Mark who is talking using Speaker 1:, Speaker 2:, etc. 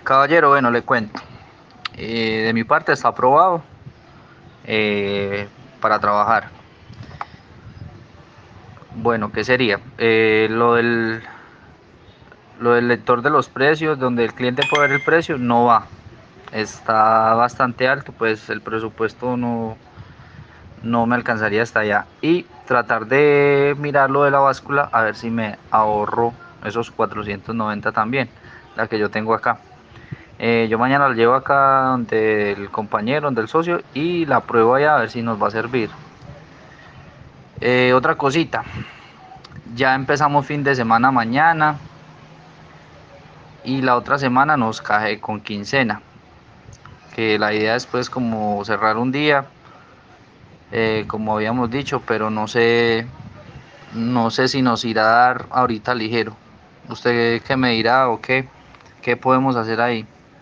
Speaker 1: Caballero, bueno, le cuento. De mi parte está aprobado para trabajar. Bueno, ¿qué sería? Lo del lector de los precios, donde el cliente puede ver el precio, no va. Está bastante alto, pues el presupuesto no me alcanzaría hasta allá. Y tratar de mirar lo de la báscula, a ver si me ahorro esos 490 también, la que yo tengo acá. Yo mañana la llevo acá donde el compañero, donde el socio, y la pruebo allá a ver si nos va a servir. Otra cosita, ya empezamos fin de semana mañana y la otra semana nos cae con quincena, que la idea es pues como cerrar un día, como habíamos dicho, pero no sé si nos irá a dar ahorita ligero. ¿Usted qué me dirá o qué podemos hacer ahí?